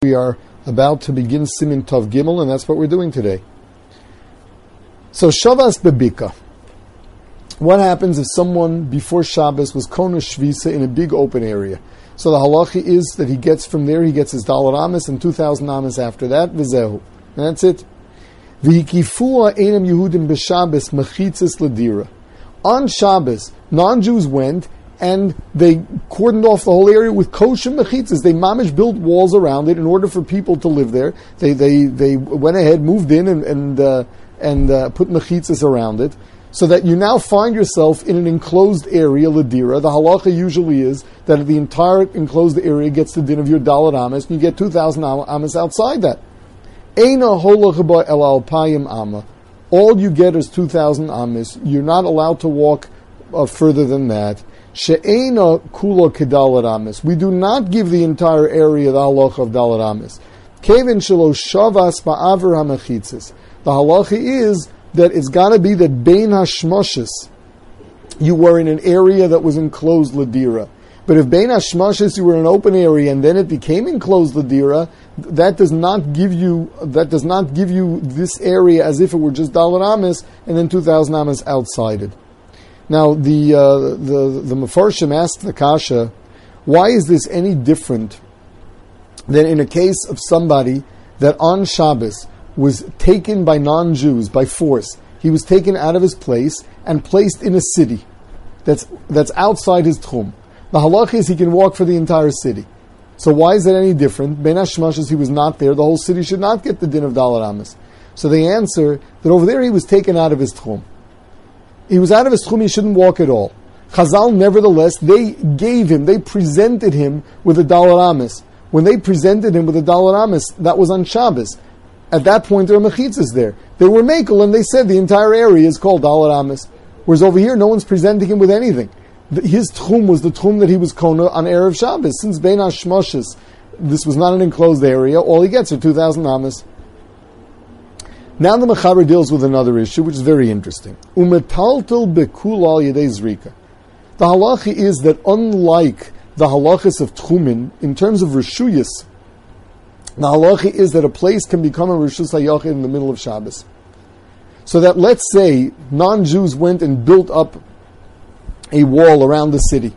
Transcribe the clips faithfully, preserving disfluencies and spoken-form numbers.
We are about to begin Simin Tov Gimel, and that's what we're doing today. So Shavas Bebika. What happens if someone before Shabbos was Kona Shvisa in a big open area? So the halacha is that he gets from there, he gets his dollar amis and two thousand amis after that, v'zehu. And that's it. V'hikifua einam Yehudim b'Shabbos mechitzis ledira. On Shabbos, non-Jews went and they cordoned off the whole area with kosher mechitzas. They mamish built walls around it in order for people to live there. They they they went ahead, moved in, and and uh, and uh, put mechitzas around it, so that you now find yourself in an enclosed area, ladira. The halacha usually is that the entire enclosed area gets the din of your dalat amis, and you get two thousand amis outside that. Eina holach el alpayim amma. All you get is two thousand amis. You're not allowed to walk uh, further than that. She'ena kula kedalat amis. We do not give the entire area the halacha of dalat amis. Kevin shelo shavas ba'aver hamachitzis. The halacha is that it's got to be that bein hashmoshes you were in an area that was enclosed ladira. But if bein hashmoshes you were in an open area and then it became enclosed ladira, that does not give you that does not give you this area as if it were just dalat amis and then two thousand amis outside it. Now, the uh, the the Mefarshim asked the Kasha, why is this any different than in a case of somebody that on Shabbos was taken by non-Jews by force? He was taken out of his place and placed in a city that's that's outside his tchum. The halach is he can walk for the entire city. So why is that any different? Ben Hashmashas, he was not there. The whole city should not get the din of dalat amis. So they answer that over there he was taken out of his tchum. He was out of his tchum, he shouldn't walk at all. Chazal, nevertheless, they gave him, they presented him with a dalat amis. When they presented him with a dalat amis, that was on Shabbos. At that point, there were mechitzas there. They were mekel, and they said the entire area is called dalat amis. Whereas over here, no one's presenting him with anything. His tchum was the tchum that he was kona on Erev Shabbos. Since bein hashmoshes, this was not an enclosed area, all he gets are two thousand amis. Now the Mechaber deals with another issue, which is very interesting. Umetaltel bekul al yedei zrika. The halacha is that unlike the halachas of tchumin, in terms of reshuyas, the halacha is that a place can become a reshus hayachid in the middle of Shabbos. So that, let's say, non-Jews went and built up a wall around the city.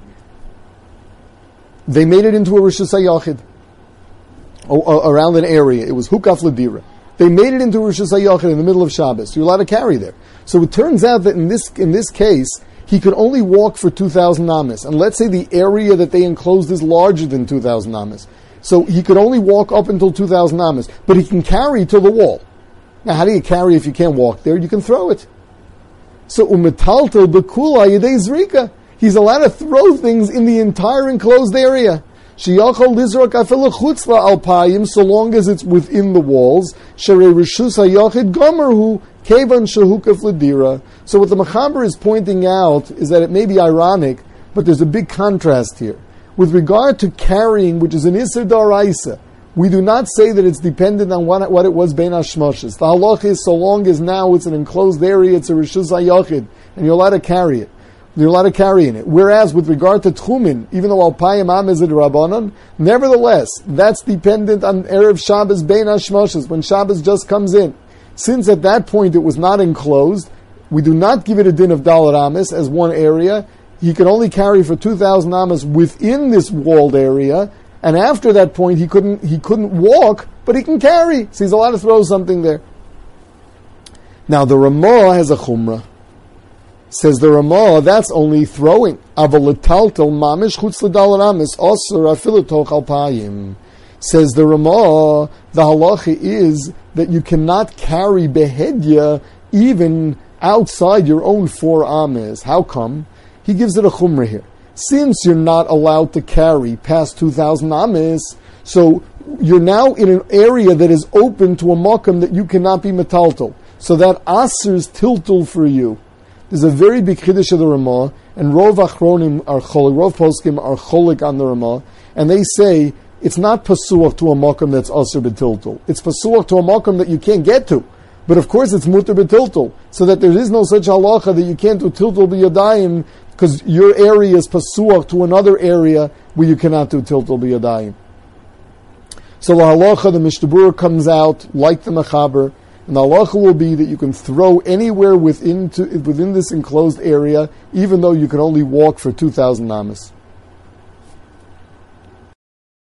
They made it into a reshus hayachid, around an area. It was hukaf ledira. They made it into Rishus HaYachid in the middle of Shabbos. You're allowed to carry there. So it turns out that in this in this case, he could only walk for two thousand amis. And let's say the area that they enclosed is larger than two thousand amis. So he could only walk up until two thousand amis. But he can carry to the wall. Now, how do you carry if you can't walk there? You can throw it. So, umetaltel bekula yedei zrika. He's allowed to throw things in the entire enclosed area. Sheyachol lizrak afilu chutz la'alpayim, so long as it's within the walls. Sherei reshus hayachid gomerhu kevan shehukaf ledira. So what the Mechaber is pointing out is that it may be ironic, but there's a big contrast here. With regard to carrying, which is an Isser Daraisa, we do not say that it's dependent on what, what it was bein hashmoshes. The halach is so long as now it's an enclosed area, it's a reshus hayachid, and you're allowed to carry it. You're allowed to carry in it. Whereas with regard to tchumin, even though alpayim am is a rabbanon, nevertheless, that's dependent on Erev Shabbos bein hashmoshes, when Shabbos just comes in. Since at that point it was not enclosed, we do not give it a din of dalat amis as one area. He can only carry for two thousand amis within this walled area, and after that point he couldn't he couldn't walk, but he can carry. So he's allowed to throw something there. Now the Ramah has a chumrah. Says the Ramah, that's only throwing. Avalataltel mamish chutz l'dalat amis osur afilu toch alpayim. Says the Ramah, the halacha is that you cannot carry behedya even outside your own four amis. How come? He gives it a chumrah here. Since you're not allowed to carry past two thousand amis, so you're now in an area that is open to a makam that you cannot be metaltel. So that asers tiltul for you. There's a very big chiddush of the Ramah, and Rov Achronim are cholik, Rov Poskim are cholik on the Ramah, and they say it's not pasuach to a makam that's aser b'tiltul. It's pasuach to a makam that you can't get to. But of course it's mutter b'tiltul, so that there is no such halacha that you can't do tiltul b'yadayim, because your area is pasuach to another area where you cannot do tiltul b'yadayim. So the halacha, the Mishnah Berurah comes out like the Mechaber, and the halacha will be that you can throw anywhere within to, within this enclosed area, even though you can only walk for two thousand amas.